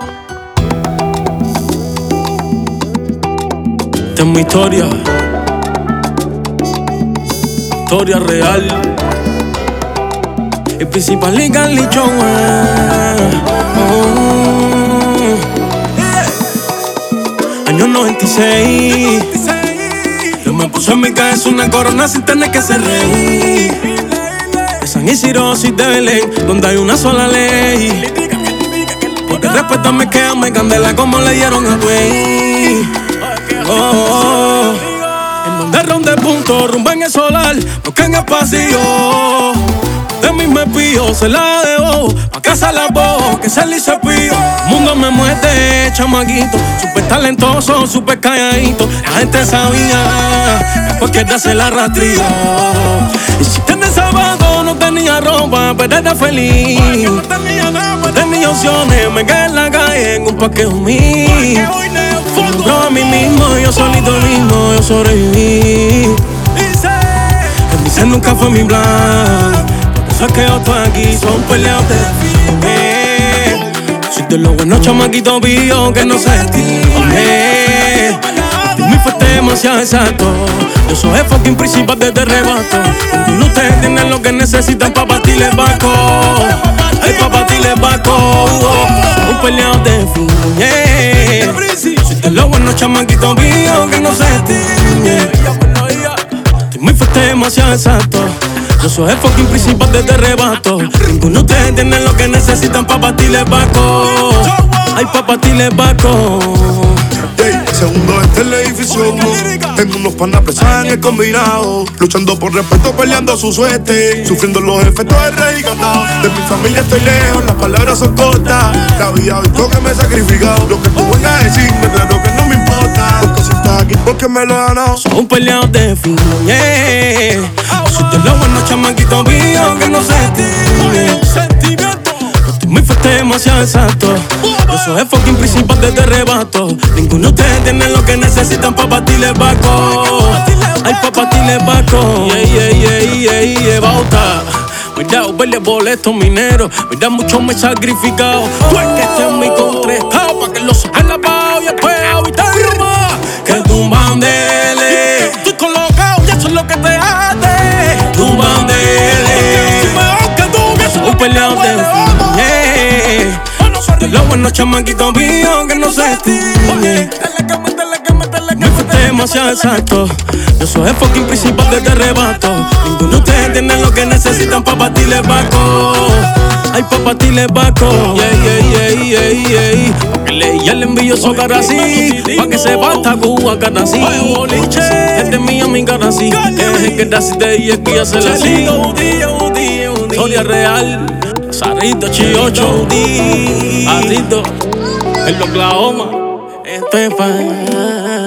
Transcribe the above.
Esta es mi historia. Historia real. El principal liga licho. Año 96. Yo me puse en mi cabeza una corona sin tener que ser rey. De San Isidro y de Belén, donde hay una sola ley. Porque respétame que ame candela como le dieron a Güey. En donde ronde punto, rumba en el solar, busca en el pasillo. De mí me pillo, se la debo, pa' casa la voz, que se le hizo pillo. Mundo me muerde, chamaguito, súper talentoso, súper calladito. La gente sabía que cualquiera se la rastreó. Y si tenía sábado, no tenía ropa, pero era feliz. No tenía opciones, me quedé en la calle en un parqueo mío. Pero a mí mismo, yo solito mismo, yo sobreviví. El dice nunca fue mi plan. Por eso es que yo estoy aquí, son peleas de fin. Soy de los buenos chamaquitos vivos que no se estimen. Mi fuerte demasiado exacto. Yo soy el fucking principal de este rebato. Ninguno de ustedes tienen lo que necesitan pa' batirle el barco. Ay, pa' batirle el barco. Un peleado de fin. Soy de los buenos chamaquitos vivos que no se estimen. Mi fuerte demasiado exacto. Yo soy el fucking principal de este rebato. Ninguno de ustedes tiene lo que necesitan pa' batirle el barco. Ay, pa' batirle el barco. Segundo este el edificio. Tengo unos panas pesados en el combinado, luchando por respeto, peleando su suerte, sufriendo los efectos del rey ganado. De mi familia estoy lejos, las palabras son cortas. La vida ha visto que me he sacrificado. Lo que tú vengas a decirme, claro que no me importa. Porque si estás aquí, porque me lo he ganado. Soy un peleado de fin, soy de los buenos chamaquitos vivos que no se estimen. Mi fuerte demasiado exacto. Yo soy el fucking principal de este rebato. Ninguno de ustedes tiene lo que necesitan pa' batirle el barco. Ay, pa' batirle el barco. Bauta. Mira, verle boletos mineros. Mira, mucho me he sacrificado. Tú es que estés muy contestado, pa' que lo saques lavado y después ahorita más. Que tu bandele. Estoy colocado y eso es lo que te hace. Tu bandele. Un peleado de de los buenos chamaquitos vivos que no se estimen. Me fuiste demasiado exacto. Yo soy el fucking principal de este rebato. Ninguno de ustedes tiene lo que necesitan pa' batirle el barco. Ay, pa' batirle el barco. Pa' que le el envidioso cara así. Pa' que se bata Cuba cara así. Este mío mi cara así. Que así de ella que ya se la así. Historia real. Sarrito, Chiocho, Arito, el Oklahoma, Estefan.